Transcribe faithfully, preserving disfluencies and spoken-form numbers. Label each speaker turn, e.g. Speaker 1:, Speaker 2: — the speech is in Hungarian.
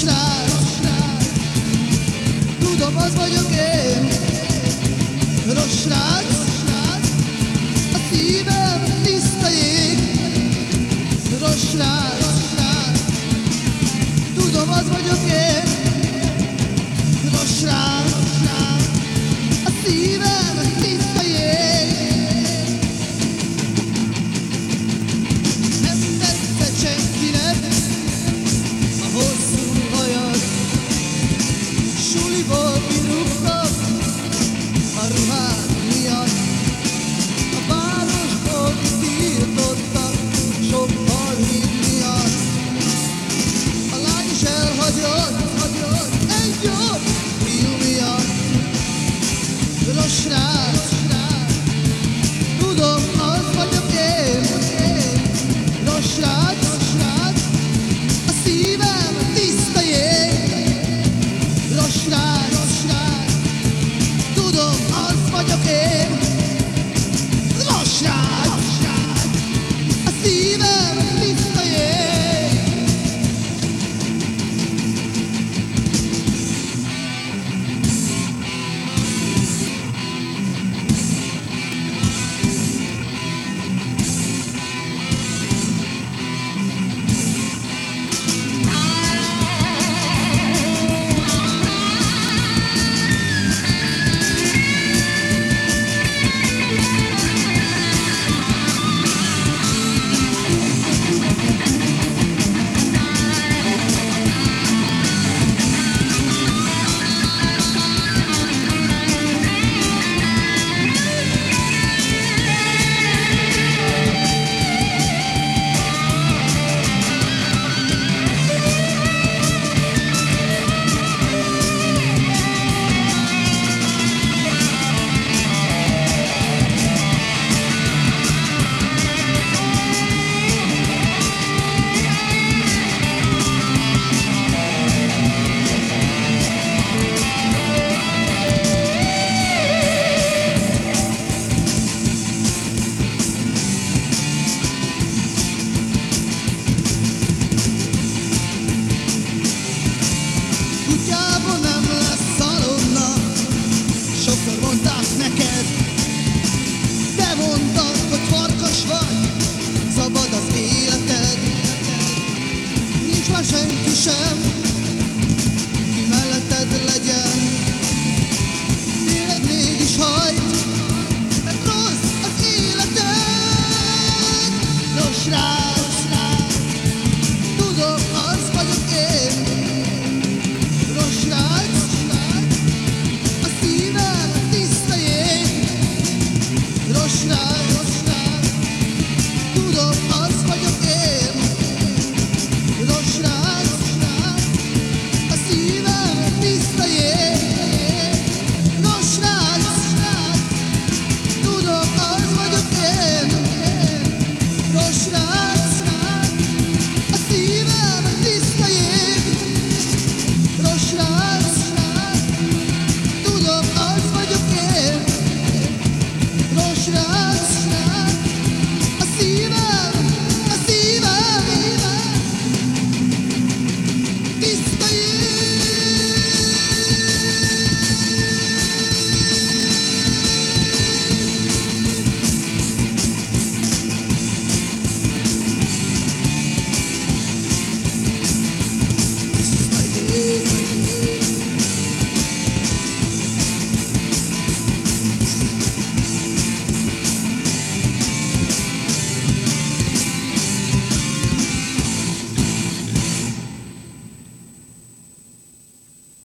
Speaker 1: srác, tudom, az vagyok én. Rossz srác, a szívem tiszta jég. Rossz srác, tudom, az vagyok én. Rossz srác, a szívem tiszta jég. Nem tetszett senkinek a hosszú hajad. Suliból kirúgtak a ruhád miatt. A városból kitiltottak sok halhíd miatt. A lány is elhagyott, hagyott egy jó fiú miatt. Rossz srác, tudom, az vagyok én. Rossz srác, a szívem tiszta jég. Rossz srác, tudom, az vagyok én. Rossz srác, a szívem tiszta jég. Kutyából nem lesz szalonna, sokszor mondták neked. Te mondtad, hogy farkas vagy, szabad az életed. Nincs már senki sem, ki melletted legyen. Tényleg mégis hajt, mert rossz az életed. Rossz srác, tudom, az vagyok én. Rossz srác, a szívem tiszta jég. Rossz srác, tudom, az vagyok én. Rossz srác.